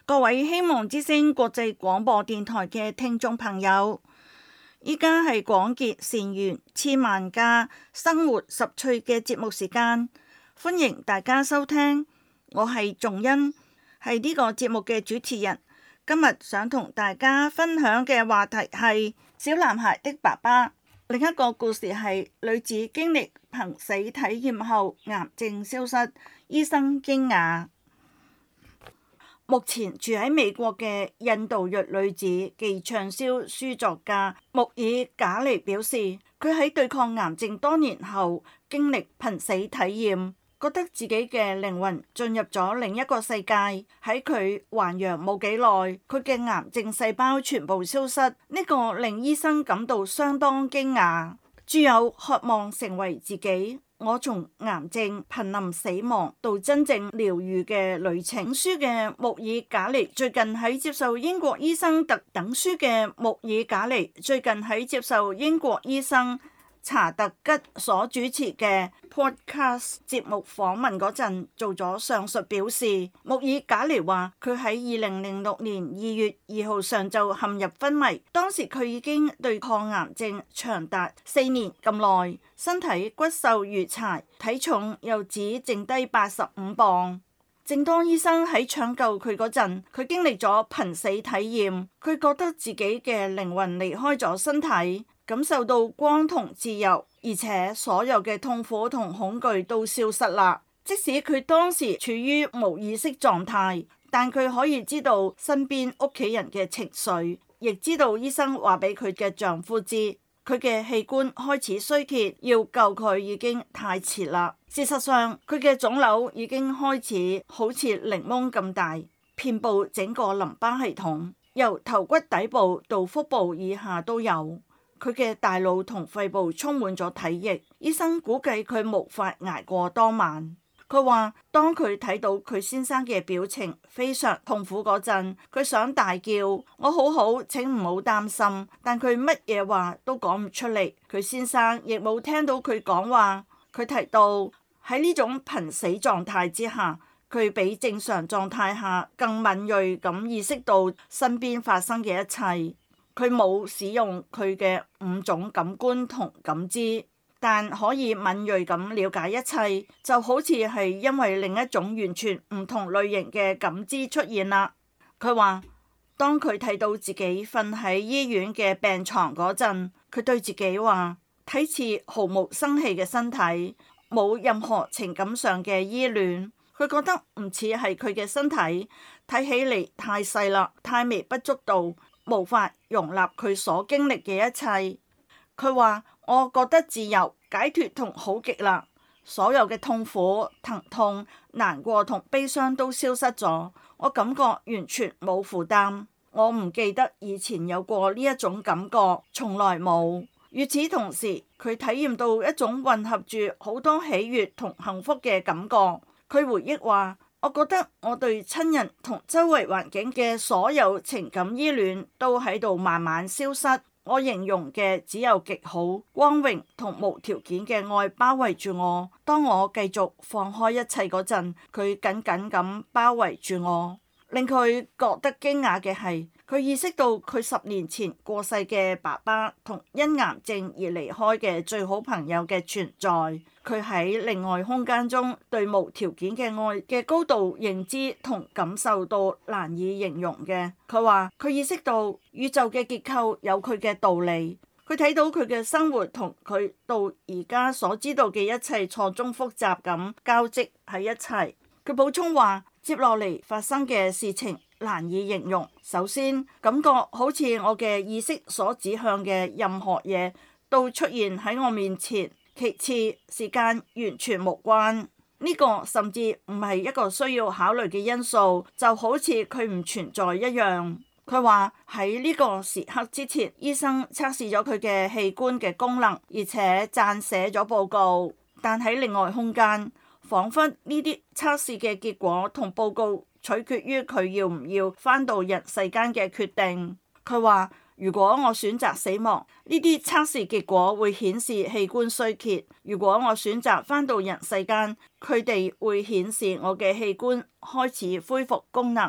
各位希望之聲國際廣播電台嘅聽眾朋友，依家係廣結善緣千萬家生活十趣嘅節目時間，歡迎大家收聽。我係仲恩，係呢個節目嘅主持人。今日想同大家分享嘅話題係小男孩的爸爸。另一個故事係女子經歷瀕死體驗後癌症消失，醫生驚訝。目前住喺美國嘅印度裔女子既暢銷書作家穆爾賈尼表示，佢喺對抗癌症多年後經歷瀕死體驗，覺得自己嘅靈魂進入咗另一個世界。喺佢還陽冇幾耐，佢嘅癌症細胞全部消失，呢個令醫生感到相當驚訝。著有渴望成為自己，我從癌症瀕臨死亡到真正療癒嘅旅程書嘅穆爾賈尼最近喺接受英國醫生特等書嘅穆爾賈尼最近喺接受英國醫生查特吉所主持嘅 podcast 節目訪問嗰陣做咗上述表示。穆爾賈尼話佢喺2006年2月2號上晝陷入昏迷，當時佢已經對抗癌症長達4年咁耐，身體骨瘦如柴，體重又只剩低85磅。正當醫生喺搶救佢嗰陣，佢經歷咗瀕死體驗，佢覺得自己嘅靈魂離開咗身體，感受到光同自由，而且所有嘅痛苦同恐懼都消失啦。即使佢當時處於無意識狀態，但佢可以知道身邊屋企人嘅情緒，亦知道醫生話俾佢嘅丈夫知，佢嘅器官開始衰竭，要救佢已經太遲啦。事實上，佢嘅腫瘤已經開始好似檸檬咁大，遍佈整個淋巴系統，由頭骨底部到腹部以下都有。佢嘅大腦同肺部充滿咗體液，醫生估計佢無法捱過當晚。佢話當佢睇到佢先生嘅表情非常痛苦嗰陣，佢想大叫我好好，請唔好擔心，但佢乜嘢話都講唔出嚟。佢先生亦冇聽到佢講話。佢提到喺呢種瀕死狀態之下，佢比正常狀態下更敏銳咁意識到身邊發生嘅一切。佢冇使用佢嘅5種感官同感知，但可以敏銳咁了解一切，就好似係因為另一種完全唔同類型嘅感知出現啦。佢話當佢睇到自己瞓喺醫院嘅病床嗰陣，佢對自己話睇似毫無生氣嘅身體，冇任何情感上嘅依戀。佢覺得唔似係佢嘅身體，睇起嚟太細啦，太微不足道，無法容納佢所經歷嘅一切。佢話我覺得自由、解脫同好極啦，所有嘅痛苦、疼痛、難過同悲傷都消失咗，我感覺完全冇負擔。我唔記得以前有過呢一種感覺，從來冇。與此同時，佢體驗到一種混合住好多喜悅同幸福嘅感覺。佢回憶話，我覺得我對親人同周圍環境嘅所有情感依戀都喺度慢慢消失。我形容嘅只有極好、光榮同無條件嘅愛包圍住我。當我繼續放開一切嗰陣，佢緊緊咁包圍住我。令佢覺得驚訝嘅係，佢意識到佢10年前過世嘅爸爸同因癌症而離開嘅最好朋友嘅存在。佢喺另外空間中對無條件嘅愛嘅高度認知同感受到難以形容嘅。佢話佢意識到宇宙嘅結構有佢嘅道理。佢睇到佢嘅生活同佢到而家所知道嘅一切錯綜複雜咁交織喺一齊。佢補充話，接落嚟發生嘅事情難以形容。首先，感覺好似我嘅意識所指向嘅任何嘢都出現喺我面前。其次，時間完全無關，呢個甚至唔係一個需要考慮嘅因素，就好似佢唔存在一樣。佢話喺呢個時刻之前，醫生測試咗佢嘅器官嘅功能，而且撰寫咗報告。但喺另外空間，彷彿呢啲測試嘅結果同報告取決於佢要唔要返到人世間嘅決定。佢話如果我選擇死亡，呢啲測試結果會顯示器官衰竭；如果我選擇返到人世間，佢哋會顯示我嘅器官開始恢復功能。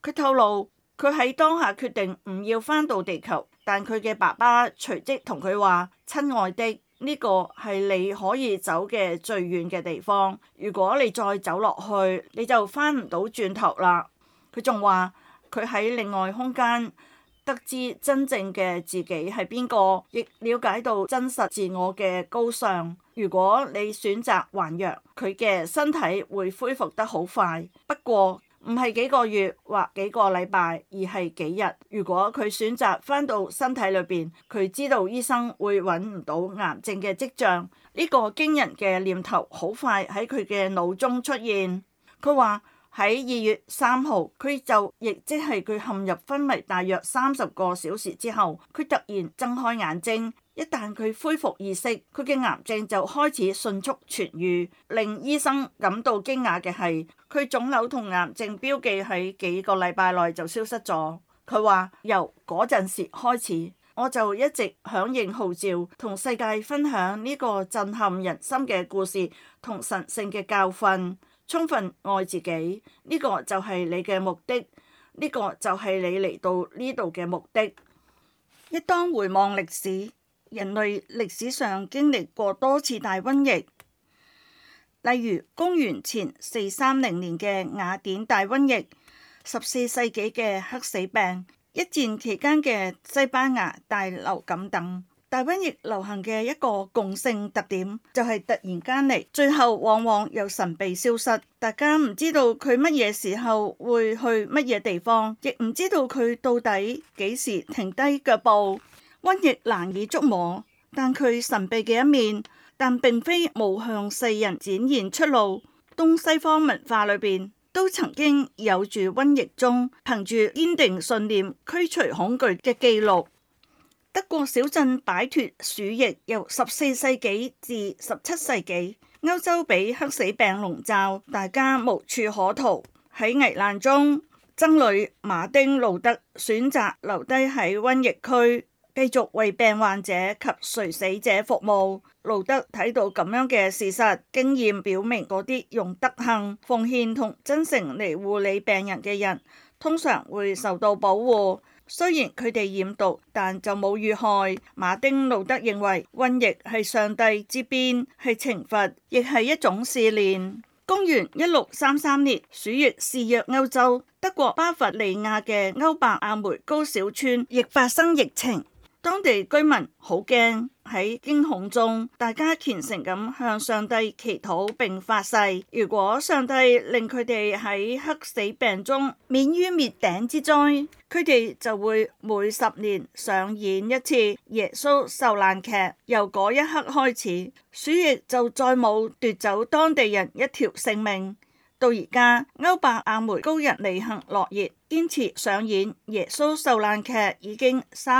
佢透露佢喺當下決定唔要返到地球，但佢嘅爸爸隨即同佢話：親愛的，呢個係你可以走嘅最遠嘅地方，如果你再走落去，你就返唔到轉頭啦。佢仲話佢喺另外空間得知真正嘅自己係邊個，亦了解到真實自我嘅高尚。如果你選擇還陽，佢嘅身體會恢復得好快，不過唔係幾個月或幾個禮拜，而係幾日。如果佢選擇返到身體裏邊，佢知道醫生會揾唔到癌症嘅跡象。呢個驚人嘅念頭好快喺佢嘅腦中出現。佢話喺2月3號，佢就亦即係佢陷入昏迷大約30個小時之後，佢突然睜開眼睛。一旦佢恢復意識，佢嘅癌症就開始迅速痊癒。令醫生感到驚訝嘅係，佢腫瘤同癌症標記喺幾個禮拜內就消失咗。佢話由嗰陣時開始，我就一直響應號召，同世界分享呢個震撼人心嘅故事同神聖嘅教訓。充分愛自己，呢個就係你嘅目的，呢個就係你嚟到呢度嘅目的。一當回望歷史，人類歷史上經歷過多次大瘟疫，例如公元前430年嘅雅典大瘟疫、14世紀嘅黑死病、一戰期間嘅西班牙大流感等。大瘟疫流行嘅一個共性特點就係突然間嚟，最後往往又神秘消失，大家唔知道佢乜嘢時候會去乜嘢地方，亦唔知道佢到底幾時停低腳步。瘟疫難以捉摸，但佢神秘嘅一面，但並非冇向世人展現出路。東西方文化裏邊都曾經有住瘟疫中憑住堅定信念驅除恐懼嘅記錄。德國小鎮擺脫鼠疫由14世紀至17世紀，歐洲被黑死病籠罩，大家無處可逃。喺危難中，僧侶馬丁路德選擇留低喺瘟疫區，繼續為病患者及垂死者服務。路德睇到咁樣嘅事實，經驗表明嗰啲用德行、奉獻同真誠嚟護理病人嘅人，通常會受到保護。雖然佢哋染毒，但就冇遇害。馬丁路德認為瘟疫係上帝之鞭，係懲罰，亦係一種試煉。公元1633年，鼠疫肆虐歐洲，德國巴伐利亞嘅歐伯阿梅高小村亦發生疫情。當地居民好驚，喺驚恐中，大家虔誠咁向上帝祈禱並發誓，如果上帝令佢哋喺黑死病中免於滅頂之災，佢哋就會每10年上演一次耶穌受難劇。由嗰一刻開始，鼠疫就再冇奪走當地人一條性命。到而家，歐伯阿梅高人履行諾言，堅持上演耶穌受難劇已經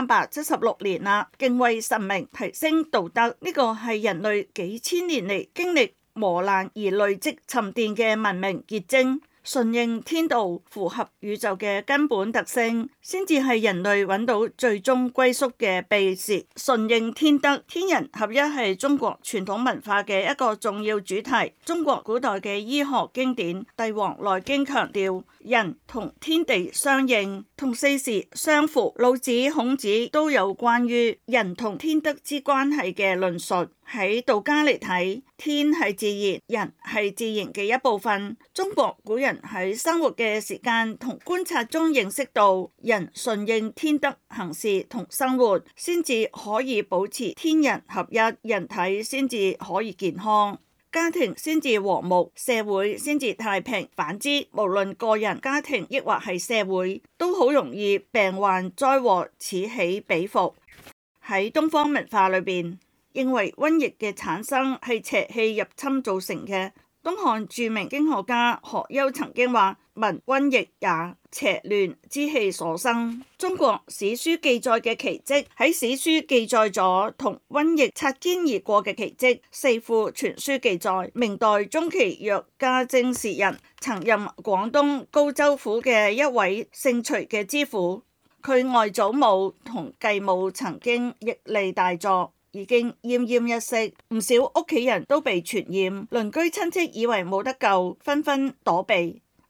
376年啦。敬畏神明，提升道德，呢個係人類幾千年嚟經歷磨難而累積沉澱嘅文明結晶。順應天道，符合宇宙嘅根本特性，先至係人類揾到最終歸宿嘅秘訣。順應天德，天人合一係中國傳統文化嘅一個重要主題。中國古代嘅醫學經典《帝王內經》強調人同天地相應，同四時相符。老子、孔子都有關於人同天德之關係嘅論述。喺道家嚟睇，天係自然，人係自然嘅一部分。中國古人喺生活嘅時間同觀察中認識到，人順應天德行事同生活，先至可以保持天人合一，人體先至可以健康，家庭先至和睦，社會先至太平。反之，無論個人、家庭抑或係社會，都好容易病患災禍此起彼伏。喺東方文化裏邊，認為瘟疫嘅產生係邪氣入侵造成嘅。東漢著名經學家何休曾經話：民瘟疫也，邪亂之氣所生。中國史書記載嘅奇蹟，喺史書記載咗同瘟疫擦肩而過嘅奇蹟。四庫全書記載，明代中期藥家徵士人曾任廣東高州府嘅一位姓徐嘅知府，佢外祖母同繼母曾經疫痢大作，已經奄奄一息，唔少屋企人都被傳染，鄰居親戚以為冇得救，紛紛躲避。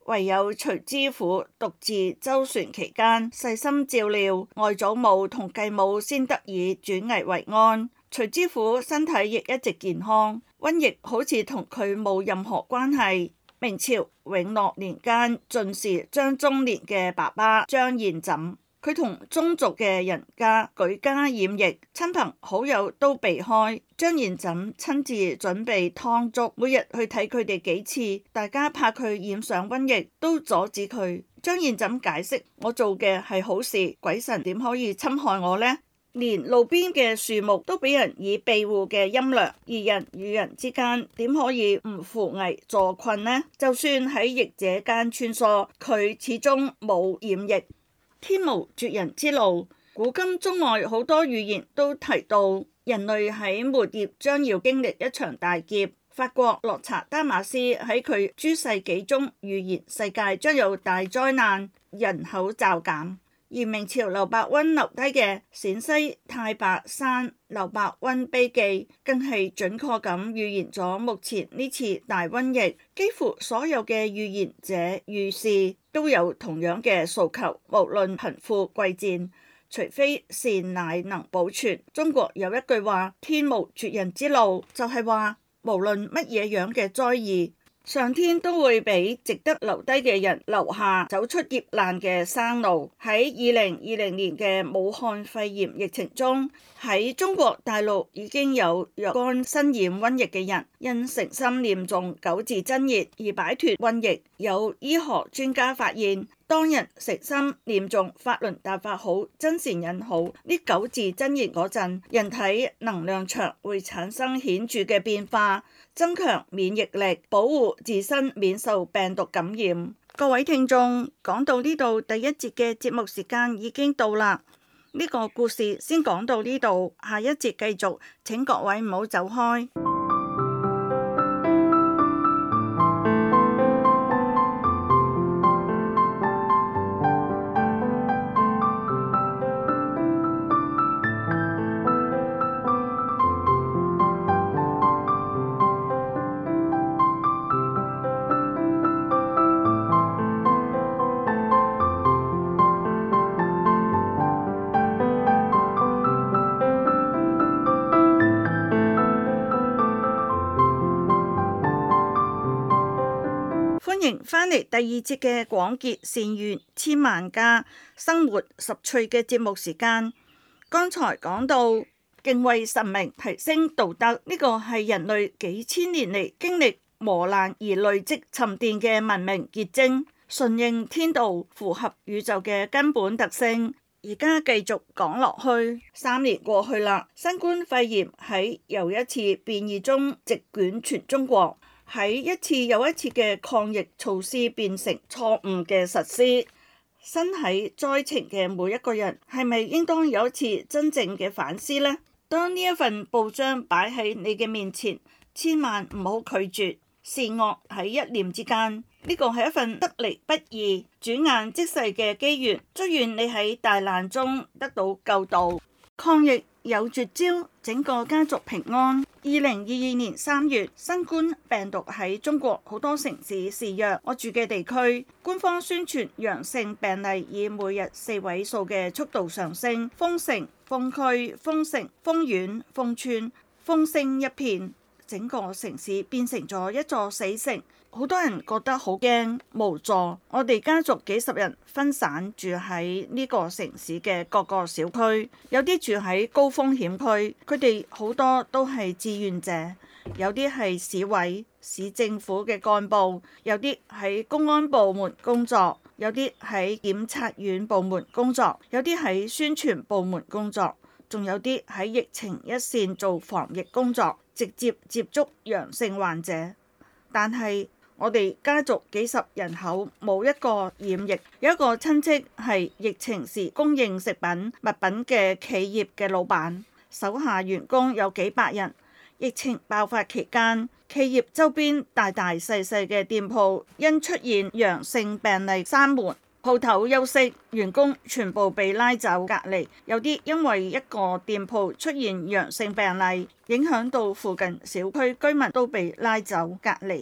唯有徐知府獨自周旋期間，細心照料外祖母同繼母，先得以轉危為安。徐知府身體亦一直健康，瘟疫好似同佢冇任何關係。明朝永樂年間進士張宗年嘅爸爸張彥臻，佢同宗族嘅人家舉家染疫，親朋好友都避開。張彥臻親自準備湯粥，每日去睇佢哋幾次，大家怕佢染上瘟疫，都阻止佢。張彥臻解釋：我做嘅係好事，鬼神點可以侵害我呢？連路邊嘅樹木都俾人以庇護嘅陰涼，而人與人之間點可以唔扶危助困呢？就算喺疫者間穿梭，佢始終冇染疫。天無絕人之路，古今中外好多預言都提到人類喺末葉將要經歷一場大劫。法國洛查丹馬斯喺佢諸世紀中預言世界將有大災難，人口驟減。而明朝劉伯溫留低嘅陝西太白山劉伯溫碑記，更係準確咁預言咗目前呢次大瘟疫。幾乎所有嘅預言者預示都有同樣嘅訴求，無論貧富貴賤，除非善乃能保存。中國有一句話：天無絕人之路，就係話無論乜嘢樣嘅災異，上天都會俾值得留低嘅人留下走出劫難嘅生路。喺2020年嘅武漢肺炎疫情中，喺中國大陸已經有若干身染瘟疫嘅人因誠心念誦九字真言而擺脫瘟疫。有醫學專家發現，當人誠心念誦法輪大法好，真善忍好呢九字真言嗰陣，人體能量場會產生顯著嘅變化，增強免疫力，保護自身免受病毒感染。各位聽眾，講到呢度，第一節嘅節目時間已經到啦。呢個故事先講到呢度，下一節繼續，請各位唔好走開。歡迎返嚟第二節嘅廣結善緣千萬家生活十趣嘅節目時間。剛才講到敬畏神明，提升道德，呢個係人類幾千年嚟經歷磨難而累積沉澱嘅文明結晶，順應天道，符合宇宙嘅根本特性。而家繼續講落去，3年過去啦，新冠肺炎喺又一次變異中席捲全中國。喺一次又一次嘅抗疫措施變成錯誤嘅實施，身喺災情嘅每一個人係咪應當有一次真正嘅反思呢？當呢一份報章擺喺你嘅面前，千萬唔好拒絕。善惡喺一念之間，呢個係一份得嚟不易、轉眼即逝嘅機緣。祝願你喺大難中得到救度。抗疫有絕招，整個家族平安。2022年3月，新冠病毒喺中國好多城市肆虐。我住嘅地區，官方宣傳陽性病例以每日4位數嘅速度上升，封城、封區、封城、封縣、封村，風聲一片，整個城市變成咗一座死城。好多人覺得好驚無助。我哋家族幾十人分散住喺呢個城市嘅各個小區，有啲住喺高風險區，佢哋好多都係志願者，有啲係市委、市政府嘅幹部，有啲喺公安部門工作，有啲喺檢察院部門工作，有啲喺宣傳部門工作，仲有啲喺疫情一線做防疫工作，直接接觸陽性患者。但係我哋家族幾十人口冇一個染疫，有一個親戚係疫情時供應食品物品嘅企業嘅老闆，手下員工有幾百人。疫情爆發期間，企業周邊大大細細嘅店鋪因出現陽性病例閂門，鋪頭休息，員工全部被拉走隔離。有啲因為一個店鋪出現陽性病例，影響到附近小區居民都被拉走隔離。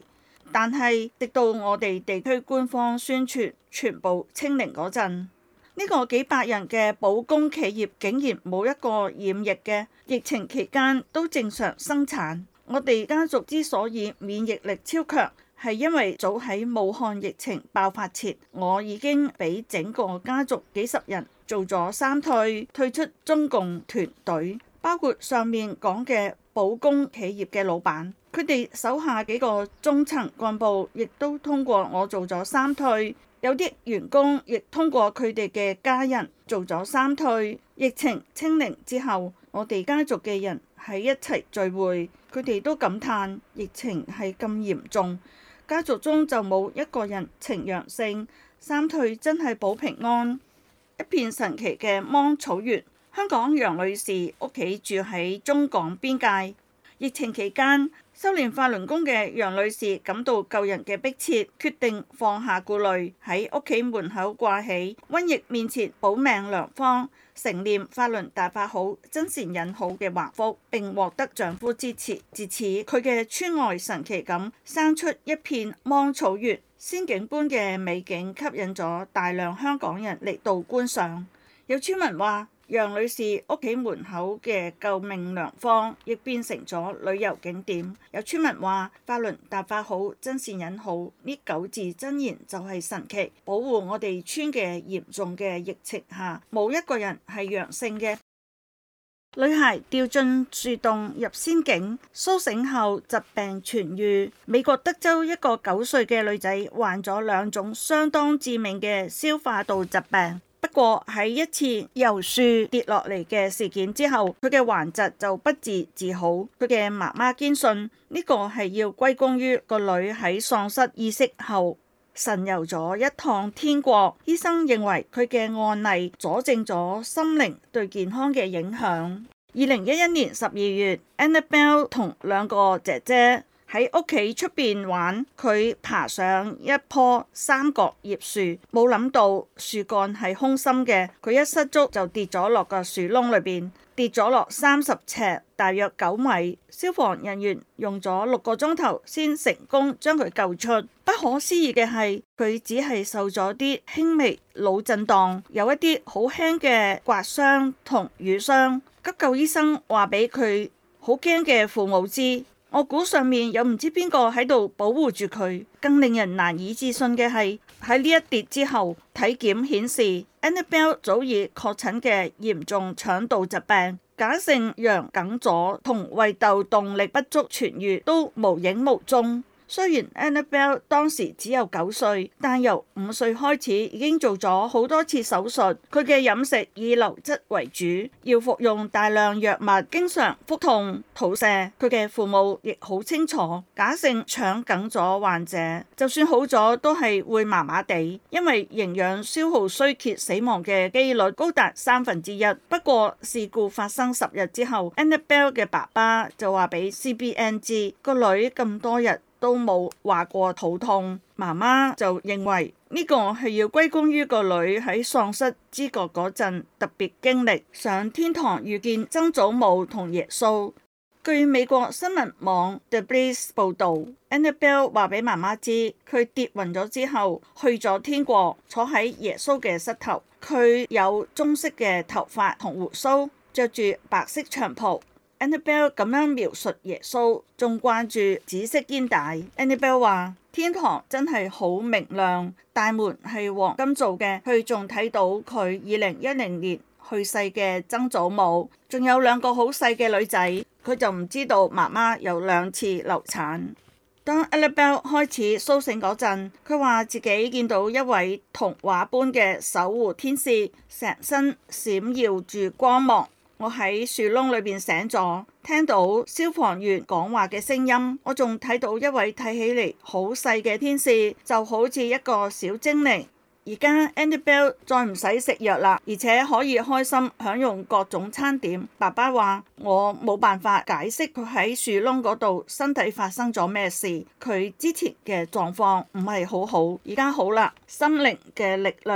但係直到我哋地區官方宣傳全部清零嗰陣，呢個幾百人嘅保供企業竟然冇一個染疫嘅，疫情期間都正常生產。我哋家族之所以免疫力超強，係因為早喺武漢疫情爆發前，我已經俾整個家族幾十人做咗3退出中共團隊，包括上面講嘅保供企業嘅老闆，佢哋手下幾個中層幹部亦都通過我做咗3退，有啲員工亦通過佢哋嘅家人做咗3退。疫情清零之後，我哋家族嘅人喺一齊聚會，佢哋都感嘆疫情係咁嚴重，家族中就冇一個人呈陽性，3退真係保平安。一片神奇嘅芒草原。香港楊女士屋企住喺中港邊界，疫情期間修煉法輪功嘅楊女士感到救人嘅迫切，決定放下顧慮，喺屋企門口掛起瘟疫面前保命良方，承念法輪大法好，真善忍好嘅橫幅，並獲得丈夫支持。自此佢嘅村外神奇咁生出一片芒草原，仙境般嘅美景吸引咗大量香港人嚟到觀賞。有村民話，楊女士屋企門口嘅救命良方亦變成咗旅遊景點。有村民話，法輪大法好，真善忍好，呢9字真言就係神奇，保護我哋村嘅嚴重嘅疫情下，冇一個人係陽性嘅。女孩掉進樹洞入仙境，甦醒後疾病痊愈。美國德州一個9歲嘅女仔患咗2種相當致命嘅消化道疾病。不過喺一次由樹跌落嚟嘅事件之後，佢嘅患疾就不治自好。佢嘅媽媽堅信呢個係要歸功於個女喺喪失意識後神遊咗一趟天國。醫生認為佢嘅案例佐證咗心靈對健康嘅影響。2011年12月，Annabelle 同2個姐姐喺屋企出邊玩，佢爬上一棵三角葉樹，冇諗到樹幹係空心嘅，佢一失足就跌咗落個樹窿裏邊，跌咗落30尺，大約9米。消防人員用咗6個鐘頭先成功將佢救出。不可思議嘅係，佢只係受咗啲輕微腦震盪，有一啲好輕嘅刮傷同瘀傷。急救醫生話俾佢好驚嘅父母知。我估上面有唔知邊個喺度保護住佢。更令人難以置信嘅係，喺呢一跌之後，體檢顯示 Annabelle 早已確診嘅嚴重腸道疾病，假性羊梗阻同胃竇動力不足痊癒都無影無蹤。雖然 Annabelle 當時只有9歲，但由5歲開始已經做咗好多次手術。佢嘅飲食以流質為主，要服用大量藥物，經常腹痛、肚瀉。佢嘅父母亦好清楚，假性腸梗阻患者就算好咗都係會麻麻地，因為營養消耗衰竭死亡嘅機率高達1/3。不過事故發生10日之後， Annabelle 嘅爸爸就話俾 CBN 知，個女咁多日都冇話過肚痛。媽媽就認為呢個係要歸功於個女喺喪失知覺嗰陣特別經歷，上天堂遇見曾祖母同耶穌。據美國新聞網 The Blaze 報道， Annabelle 話俾媽媽知，佢跌暈咗之後去咗天國，坐喺耶穌嘅膝頭。佢有棕色嘅頭髮同鬍鬚，着住白色長袍。Annabelle 咁樣描述耶穌，仲掛住紫色肩帶。Annabelle 話：天堂真係好明亮，大門係黃金做嘅。佢仲睇到佢2010年去世嘅曾祖母，仲有2個好細嘅女仔。佢就唔知道媽媽有2次流產。當 Annabelle 開始甦醒嗰陣，佢話自己見到一位童話般嘅守護天使，成身閃耀住光芒。我喺樹窿裏邊醒咗，聽到消防員講話嘅聲音。我仲睇到一位睇起嚟好細嘅天使，就好似一個小精靈。而家 Annabelle 再唔使食藥啦，而且可以開心享用各種餐點。爸爸話：我冇辦法解釋佢喺樹窿嗰度身體發生咗咩事。佢之前嘅狀況唔係好好，而家好啦。心靈嘅力量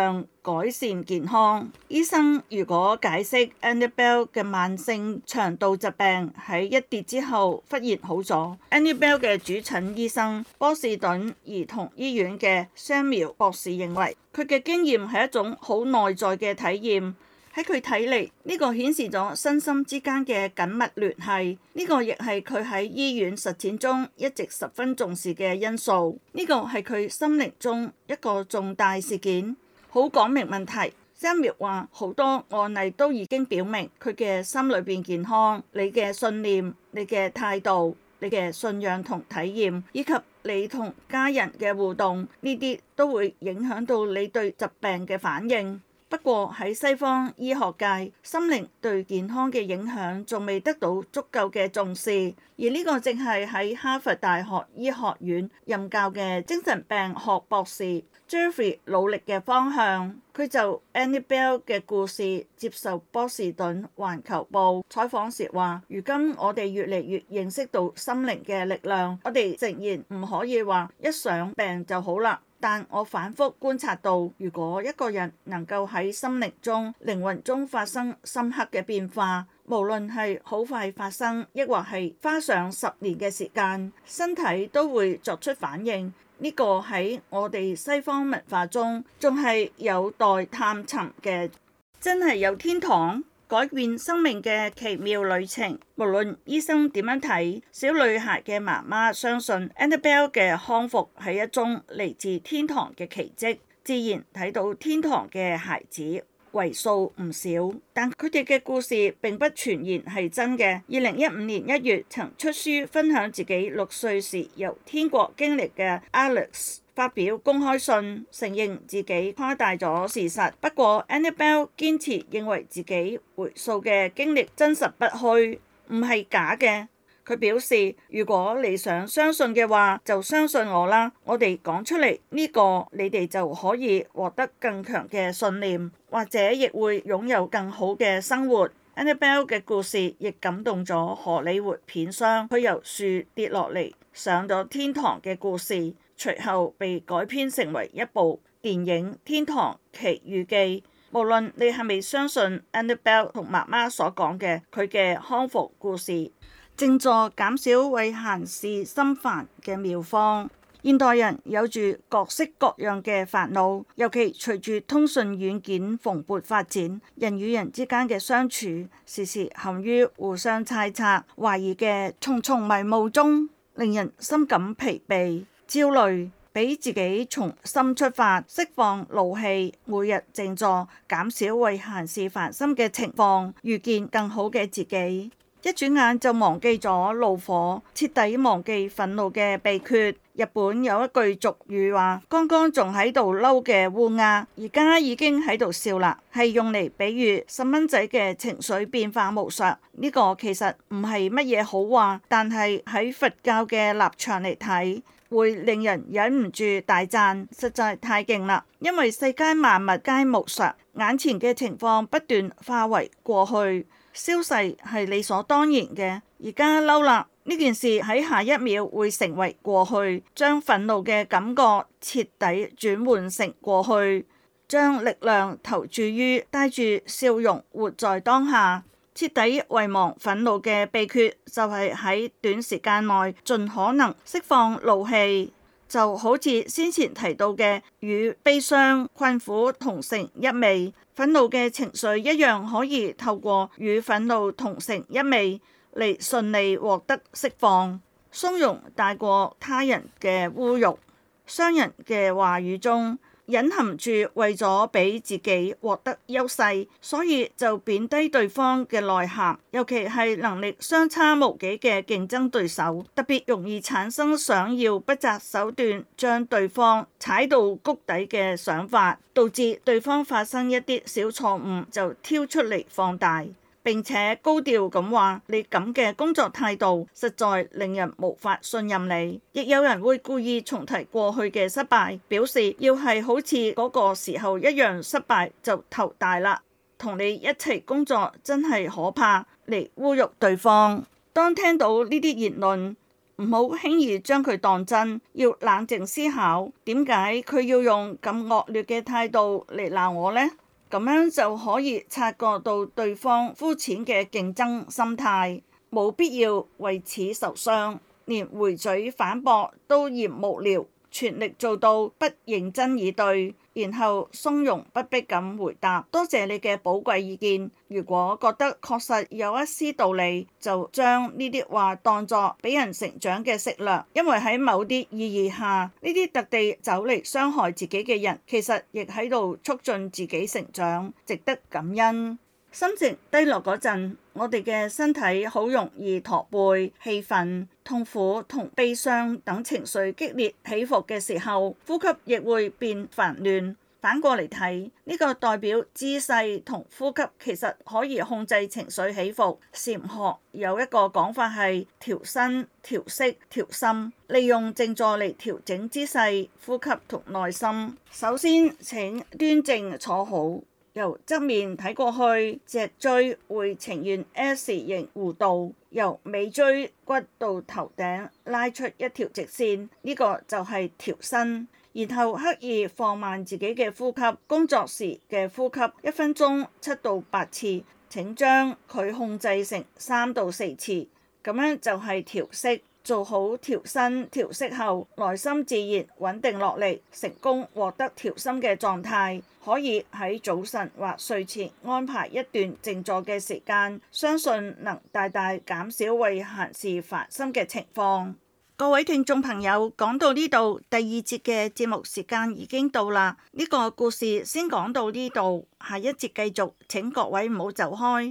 改善健康。醫生如果解釋 Annabelle 嘅慢性腸道疾病喺一跌之後忽然好咗。Annabelle 嘅主診醫生波士頓兒童醫院嘅 Samuel 博士認為，佢嘅經驗係一種好內在嘅體驗。喺佢睇嚟，呢個顯示咗身心之間嘅緊密聯繫，呢個亦係佢喺醫院實踐中一直十分重視嘅因素。呢個係佢心靈中一個重大事件，好講明問題。Samuel 話好多案例都已經表明佢嘅心裏邊健康，你嘅信念、你嘅態度、你嘅信仰同體驗，以及你同家人嘅互動，呢啲都會影響到你對疾病嘅反應。不過喺西方醫學界，心靈對健康嘅影響仲未得到足夠嘅重視，而呢個正係喺哈佛大學醫學院任教嘅精神病學博士 Jeffrey 努力嘅方向。佢就 Annabelle 嘅故事接受波士頓環球報採訪時話：如今我哋越嚟越認識到心靈嘅力量，我哋誠然唔可以話一上病就好啦。但我反覆觀察到，如果一個人能夠喺心靈中、靈魂中發生深刻嘅變化，無論係好快發生，抑或係花上10年嘅時間，身體都會作出反應。呢個喺我哋西方文化中仲係有待探尋嘅。真係有天堂改變生命嘅奇妙旅程。無論醫生點樣睇，小女孩嘅媽媽相信 Annabelle 嘅康復係一宗嚟自天堂嘅奇蹟。自然睇到天堂嘅孩子為數唔少，但佢哋嘅故事並不全然係真嘅。2015年1月曾出書分享自己6歲時由天國經歷嘅 Alex發表公開信，承認自己誇大咗事實。不過 Annabelle 堅持認為自己回溯嘅經歷真實不虛，唔係假嘅。佢表示，如果你想相信嘅話，就相信我啦。我哋講出嚟呢個，你哋就可以獲得更強嘅信念，或者亦會擁有更好嘅生活。Annabelle 嘅故事亦感動咗荷里活片商，佢由樹跌落嚟上咗天堂嘅故事，隨後被改編成為一部電影《天堂奇遇記》。無論你係咪相信 Annabelle 同媽媽所講嘅佢嘅康復故事，正助減少為閒事心煩嘅妙方。現代人有住各式各樣嘅煩惱，尤其隨住通訊軟件蓬勃發展，人與人之間嘅相處時時陷於互相猜測、懷疑嘅重重迷霧中，令人深感疲憊、焦慮。俾自己從心出發，釋放怒氣，每日靜坐，減少為閒事煩心嘅情況，遇見更好嘅自己。一轉眼就忘記咗怒火，徹底忘記憤怒嘅秘訣。日本有一句俗語話：剛剛仲喺度嬲嘅烏鴉，而家已經喺度笑啦，係用嚟比喻細蚊仔嘅情緒變化無常。呢個其實唔係乜嘢好話，但係喺佛教嘅立場嚟睇，會令人忍唔住大讚，實在太勁啦！因為世間萬物皆無常，眼前嘅情況不斷化為過去，消逝係理所當然嘅。而家嬲啦，呢件事喺下一秒會成為過去，將憤怒嘅感覺徹底轉換成過去，將力量投注於帶住笑容活在當下。徹底遺忘憤怒嘅秘訣就係喺短時間內盡可能釋放怒氣，就好似先前提到嘅與悲傷、困苦同成一味，憤怒嘅情緒一樣可以透過與憤怒同成一味嚟順利獲得釋放。從容帶過他人嘅侮辱、傷人嘅話語中，隱含住為咗俾自己獲得優勢，所以就貶低對方嘅內涵，尤其係能力相差無幾嘅競爭對手，特別容易產生想要不擇手段將對方踩到谷底嘅想法，導致對方發生一啲小錯誤就挑出嚟放大，並且高調咁話你咁嘅工作態度實在令人無法信任你。亦有人會故意重提過去嘅失敗，表示要係好似嗰個時候一樣失敗就頭大啦，同你一齊工作真係可怕，嚟侮辱對方。當聽到呢啲言論， 唔好輕易將佢當真，要冷靜思考點解佢要用咁惡劣嘅態度嚟鬧我呢？咁樣就可以察覺到對方膚淺嘅競爭心態，冇必要為此受傷，連回嘴反駁都嫌無聊，全力做到不認真以對，然後從容不迫咁回答，多謝你嘅寶貴意見。如果覺得確實有一絲道理，就將呢啲話當作俾人成長嘅食糧，因為喺某啲意義下，呢啲特地走嚟傷害自己嘅人，其實亦喺度促進自己成長，值得感恩。心情低落嗰陣，我哋嘅身體好容易駝背、氣憤、痛苦同悲傷等情緒激烈起伏嘅時候，呼吸亦會變煩亂。反過嚟睇，呢個代表姿勢同呼吸其實可以控制情緒起伏。禪學有一個講法係調身、調息、調心，利用靜坐嚟調整姿勢、呼吸同內心。首先請端正坐好，由側面睇過去，脊椎會呈現 S 型弧度，由尾椎骨到頭頂拉出一條直線，呢個就係調身。然後刻意放慢自己嘅呼吸，工作時嘅呼吸1分鐘7到8次，請將佢控制成3到4次，咁樣就係調息。做好調身調息後，內心自然穩定落嚟，成功獲得調心嘅狀態，可以喺早晨或睡前安排一段靜坐嘅時間，相信能大大減少為閒事煩心嘅情況。各位聽眾朋友，講到呢度，第2節嘅節目時間已經到啦。呢個故事先講到呢度，下一節繼續，請各位唔好走開。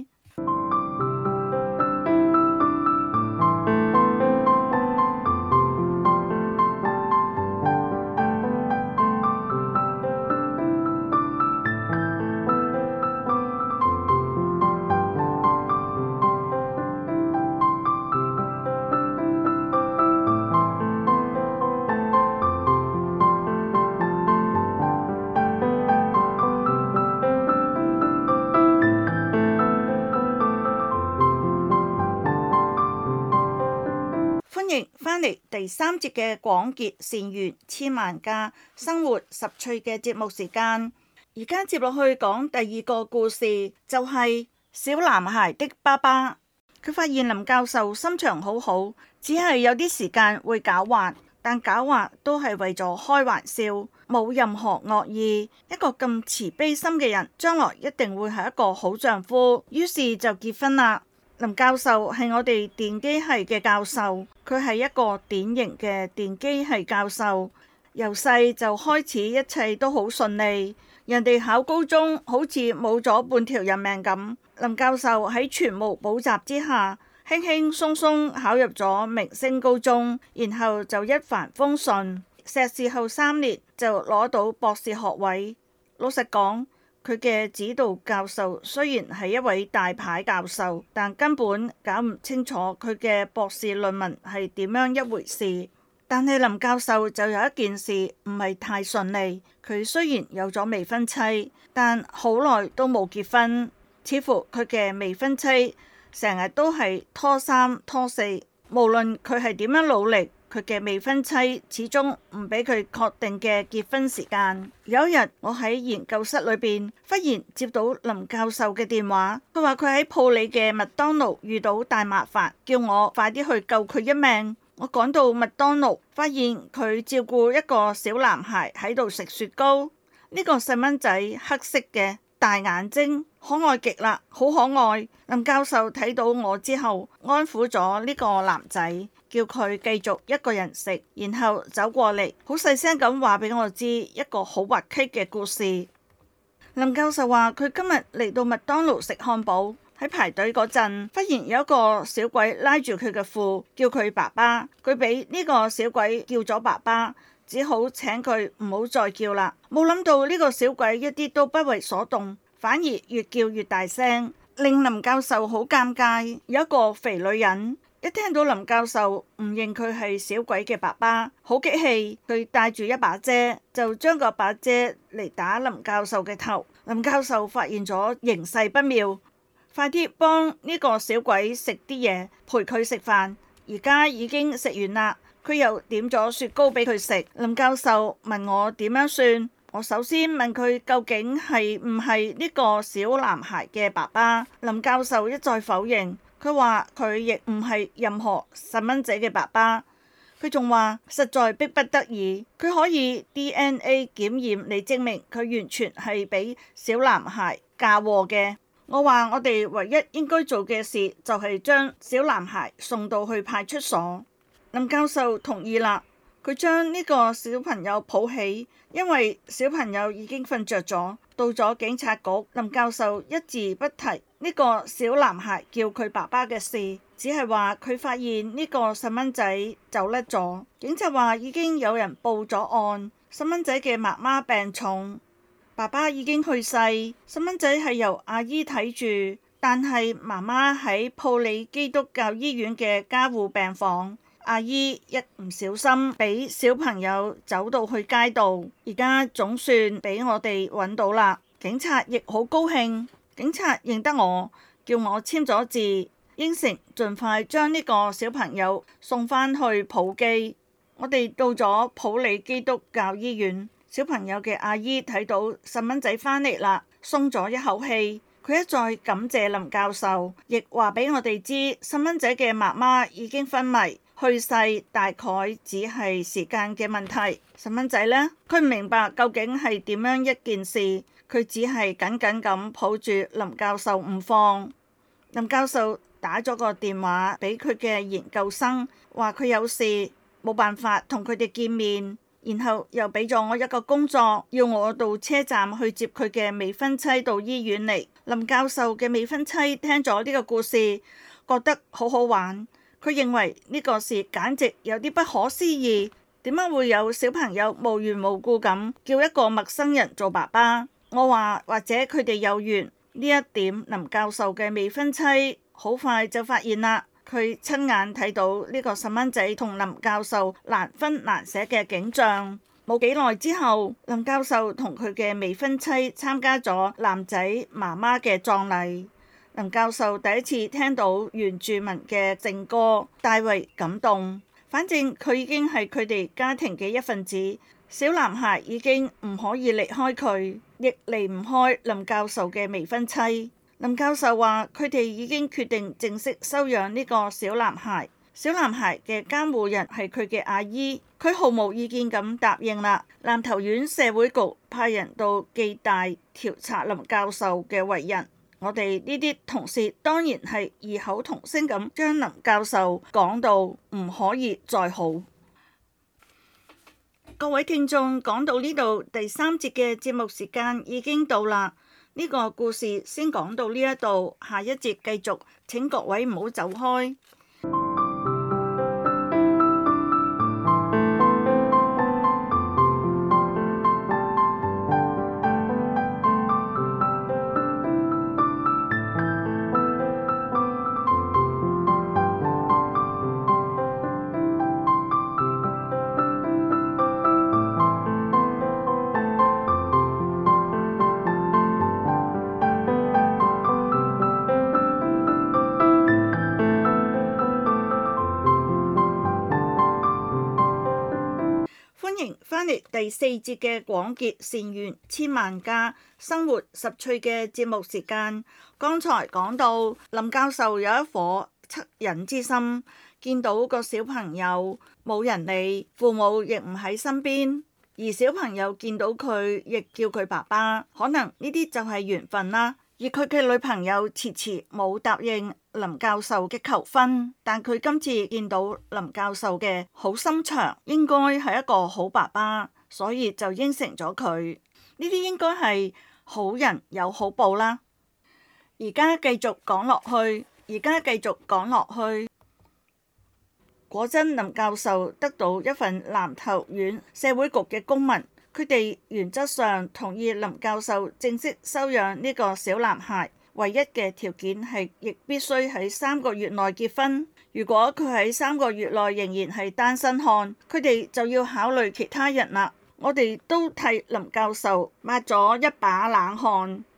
歡迎返嚟第3節嘅廣結善緣千萬家生活十趣嘅節目時間。而家接落去講第2個故事，就係小男孩的爸爸。佢發現林教授心腸好好，只係有啲時間會狡猾，但狡猾都係為咗開玩笑，冇任何惡意。一個咁慈悲心嘅人，將來一定會係一個好丈夫。於是就結婚啦。林教授係我哋電機系嘅教授，佢係一個典型嘅電機系教授，由細就開始一切都好順利，人哋考高中好似冇咗半條人命咁。林教授喺全無補習之下，輕輕鬆鬆考入咗明星高中，然後就一帆風順，碩士後3年就攞到博士學位。老實講，佢嘅指導教授雖然係一位大牌教授，但根本搞唔清楚佢嘅博士論文係點樣一回事。但係林教授就有一件事唔係太順利，佢雖然有咗未婚妻，但好耐都冇結婚，似乎佢嘅未婚妻成日都係拖3拖4，無論佢係點樣努力，佢嘅未婚妻始終唔俾佢確定嘅結婚時間。有一日，我喺研究室裏邊忽然接到林教授嘅電話，佢話佢喺鋪裏嘅麥當勞遇到大麻煩，叫我快啲去救佢一命。我趕到麥當勞，發現佢照顧一個小男孩喺度食雪糕。呢個細蚊仔黑色嘅，大眼睛，可愛極啦，好可愛。林教授睇到我之後，安撫咗呢個男仔，叫佢繼續一個人食，然後走過嚟，好細聲咁話俾我知一個好滑稽嘅故事。林教授話佢今日嚟到麥當勞食漢堡，喺排隊嗰陣，忽然有一個小鬼拉住佢嘅褲，叫佢爸爸。佢俾呢個小鬼叫咗爸爸，只好請佢唔好再叫啦。冇諗到呢個小鬼一啲都不為所動，反而越叫越大聲，令林教授好尷尬。有一個肥女人一聽到林教授唔認佢係小鬼嘅爸爸，好激氣，佢帶住一把遮，就將個把遮嚟打林教授嘅頭。林教授發現咗形勢不妙，快啲幫呢個小鬼食啲嘢，陪佢食飯， 而家已經食完啦。佢又點咗雪糕俾佢食。林教授問我點樣算，我首先問佢究竟係唔係呢個小男孩嘅爸爸。林教授一再否認，佢話佢亦唔係任何細蚊仔嘅爸爸。佢仲話實在迫不得已，佢可以 DNA 檢驗嚟證明佢完全係俾小男孩嫁禍嘅。我話我哋唯一應該做嘅事就係將小男孩送到去派出所。林教授同意啦，佢將呢個小朋友抱起，因為小朋友已經瞓着咗。到咗警察局，林教授一字不提呢個小男孩叫佢爸爸嘅事，只係話佢發現呢個細蚊仔走甩咗。警察話已經有人報咗案，細蚊仔嘅媽媽病重，爸爸已經去世，細蚊仔係由阿姨睇住，但係媽媽喺埔里基督教醫院嘅加護病房。阿姨一唔小心俾小朋友走到去街道，而家總算俾我哋揾到啦。警察亦好高興，警察認得我，叫我簽咗字，應承盡快將呢個小朋友送返去埔基。我哋到咗埔里基督教醫院，小朋友嘅阿姨睇到細蚊仔返嚟啦，鬆咗一口氣。佢一再感謝林教授，亦話俾我哋知細蚊仔嘅媽媽已經昏迷。去世大概只係時間嘅問題。細蚊仔呢，佢唔明白究竟係點樣一件事，佢只係緊緊咁抱住林教授唔放。林教授打咗個電話俾佢嘅研究生，話佢有事冇辦法同佢哋見面，然後又俾咗我一個工作，要我到車站去接佢嘅未婚妻到醫院嚟。林教授嘅未婚妻聽咗呢個故事，覺得好好玩。佢認為呢個事簡直有啲不可思議，點解會有小朋友無緣無故咁叫一個陌生人做爸爸？我話或者佢哋有緣，呢一點林教授嘅未婚妻好快就發現啦。佢親眼睇到呢個細蚊仔同林教授難分難捨嘅景象。冇幾耐之後，林教授同佢嘅未婚妻參加咗男仔媽媽嘅葬禮。林教授第一次聽到原住民嘅聖歌，大為感動。反正佢已經係佢哋家庭嘅一份子，小男孩已經唔可以離開佢，亦離唔開林教授嘅未婚妻。林教授話佢哋已經決定正式收養呢個小男孩。小男孩嘅監護人係佢嘅阿姨，佢毫無意見咁答應啦。南投縣社會局派人到暨大調查林教授嘅為人。我哋呢啲同事當然係異口同聲咁將林教授講到唔可以再好。各位聽眾，講到呢度，第三節嘅節目時間已經到啦。呢個故事先講到呢一度，下一節繼續，請各位唔好走開。翻嚟第四節嘅廣結善緣千萬家生活十趣嘅節目時間。剛才講到林教授有一顆惻隱之心，見到個小朋友冇人理，父母亦唔喺身邊，而小朋友見到佢亦叫佢爸爸，可能呢啲就係緣分啦。而佢嘅女朋友遲遲冇答應林教授嘅求婚，但佢今次見到林教授嘅好心腸，應該係一個好爸爸，所以就應承咗佢。呢啲應該係好人有好報啦。而家繼續講落去，果真林教授得到一份南投縣社會局嘅公文。佢哋原則上同意林教授正式收養呢個小男孩，唯一嘅條件係亦必須喺3個月內結婚。如果佢喺3個月內仍然係單身漢，佢哋就要考慮其他人啦。我哋都替林教授抹咗一把冷汗。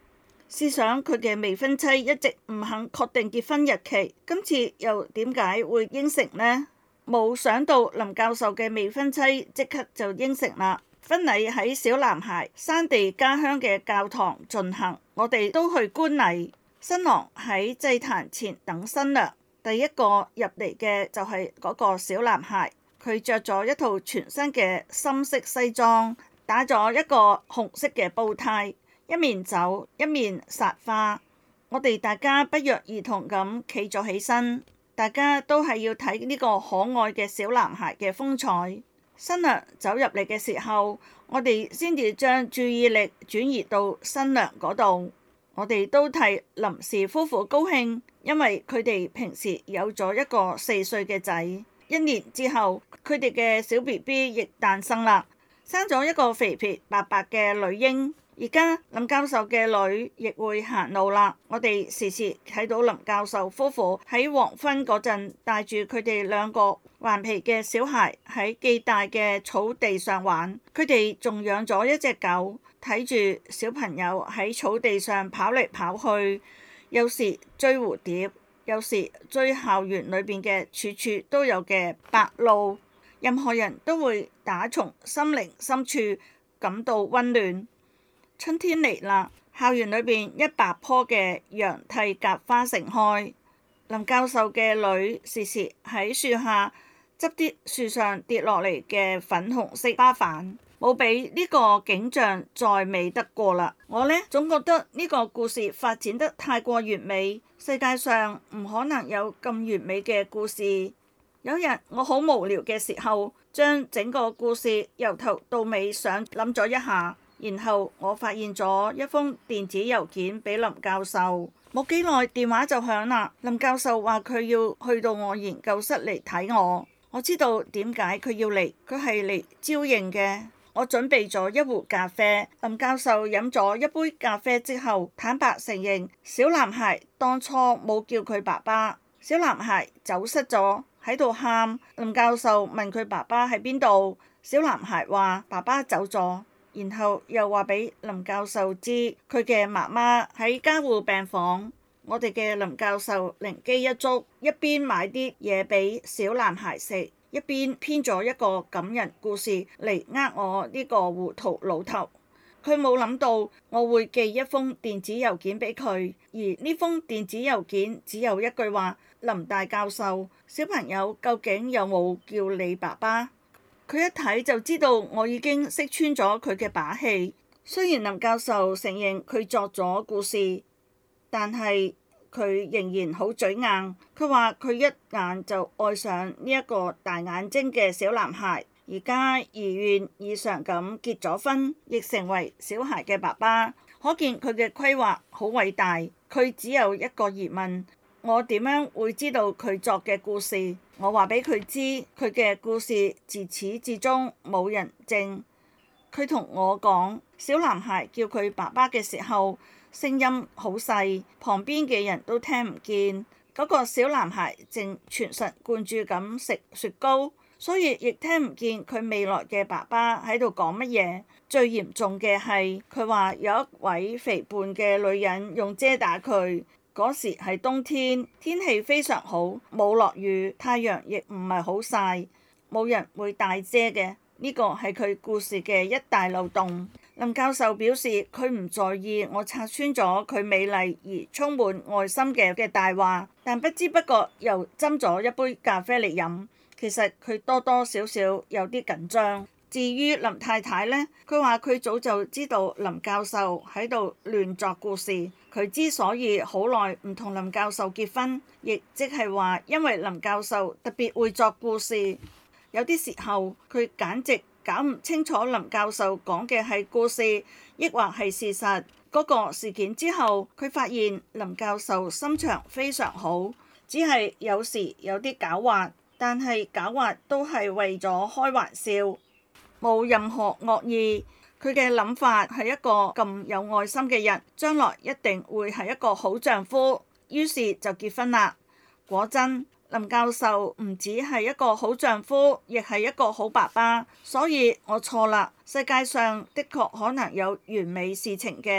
試想佢嘅未婚妻一直唔肯確定結婚日期，今次又點解會應承呢？冇想到林教授嘅未婚妻即刻就應承啦。婚禮喺小男孩山地家鄉嘅教堂進行，我哋都去觀禮。新郎喺祭壇前等新娘，第一個入嚟嘅就係嗰個小男孩，佢着咗一套全新嘅深色西裝，打咗一個紅色嘅煲呔。一面走一面撒花，我哋大家不約而同咁企咗起身，大家都係要睇呢個可愛嘅小男孩嘅風采。新娘走入嚟嘅時候，我哋先至將注意力轉移到新娘嗰度。我哋都替林氏夫婦高興，因為佢哋平時有咗一個4歲嘅仔，1年之後佢哋嘅小 BB 亦誕生啦，生咗一個肥肥白白嘅女嬰。而家林教授嘅女亦會行路啦，我哋時時睇到林教授夫婦喺黃昏嗰陣帶住佢哋2個頑皮嘅小孩喺暨大嘅草地上玩，佢哋仲養咗一隻狗，睇住小朋友喺草地上跑嚟跑去，有時追蝴蝶，有時追校園裏邊嘅處處都有嘅白鷺，任何人都會打從心靈深處感到溫暖。春天嚟啦，校園裏邊100棵嘅洋替甲花盛開。林教授嘅女時時喺樹下執啲樹上跌落嚟嘅粉紅色花瓣，冇比呢個景象再美得過啦。我呢，總覺得呢個故事發展得太過完美，世界上唔可能有咁完美嘅故事。有日我好無聊嘅時候，將整個故事由頭到尾想諗咗一下。然後我發現咗一封電子郵件俾林教授，冇幾耐電話就響啦。林教授話佢要去到我研究室嚟睇我，我知道點解佢要嚟，佢係嚟招認嘅。我準備咗一壺咖啡，林教授飲咗一杯咖啡之後，坦白承認小男孩當初冇叫佢爸爸，小男孩走失咗，喺度喊。林教授問佢爸爸喺邊度，小男孩話爸爸走咗。然後又話俾林教授知佢嘅媽媽喺加護病房。我哋嘅林教授靈機一觸，一邊買啲嘢俾小男孩食，一邊編咗一個感人故事嚟我呢個糊塗老頭。佢冇諗到我會寄一封電子郵件俾佢，而呢封電子郵件只有一句話：林大教授，小朋友究竟有冇叫你爸爸？佢一睇就知道我已經識穿咗佢嘅把戲。雖然林教授承認佢作咗故事，但係佢仍然好嘴硬。佢話佢一眼就愛上呢一個大眼睛嘅小男孩，而家如願以償咁結咗婚，亦成為小孩嘅爸爸。可見佢嘅規劃好偉大。佢只有一個疑問：我點樣會知道佢作嘅故事？我話俾佢知，佢嘅故事自始至終冇人證。佢同我講，小男孩叫佢爸爸嘅時候，聲音好細，旁邊嘅人都聽唔見。嗰個小男孩正全神貫注咁食雪糕，所以亦聽唔見佢未來嘅爸爸喺度講乜嘢。最嚴重嘅係，佢話有一位肥胖嘅女人用遮打佢。嗰時係冬天，天氣非常好，冇落雨，太陽亦唔係好曬，冇人會帶遮嘅。呢個係佢故事嘅一大漏洞。林教授表示佢唔在意我拆穿咗佢美麗而充滿愛心嘅大話，但不知不覺又斟咗一杯咖啡嚟飲。其實佢多多少少有啲緊張。至於林太太呢，佢話佢早就知道林教授喺度亂作故事。佢之所以好耐唔同林教授結婚，亦即係話因為林教授特別會作故事。有啲時候佢簡直搞唔清楚林教授講嘅係故事，抑或係事實。嗰個事件之後，佢發現林教授心腸非常好，只係有時有啲狡猾，但係狡猾都係為咗開玩笑，冇任何惡意。佢嘅諗法係一個咁有愛心嘅人，將來一定會係一個好丈夫，於是就結婚啦。果真，林教授唔止係一個好丈夫，亦係一個好爸爸，所以我錯啦。世界上的確可能有完美事情嘅。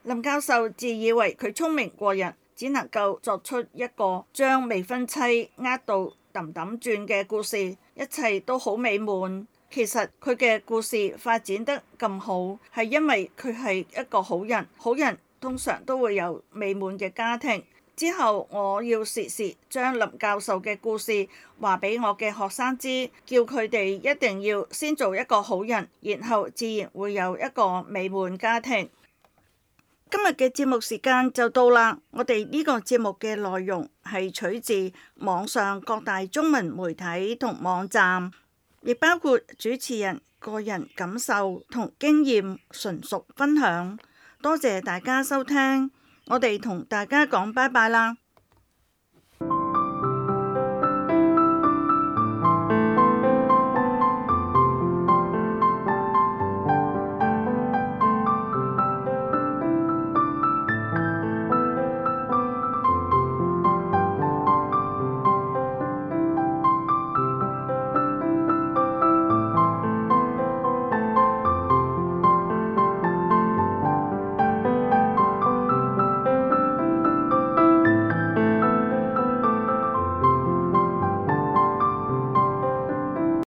林教授自以為佢聰明過人，只能夠作出一個將未婚妻呃到氹氹轉嘅故事，一切都好美滿。其實佢嘅故事發展得咁好，係因為佢係一個好人。好人通常都會有美滿嘅家庭。之後我要時時將林教授嘅故事話俾我嘅學生知，叫佢哋一定要先做一個好人，然後自然會有一個美滿家庭。今日嘅節目時間就到啦，我哋呢個節目嘅內容係取自網上各大中文媒體同網站，亦包括主持人個人感受同經驗純屬分享。多謝大家收聽，我哋同大家講拜拜啦。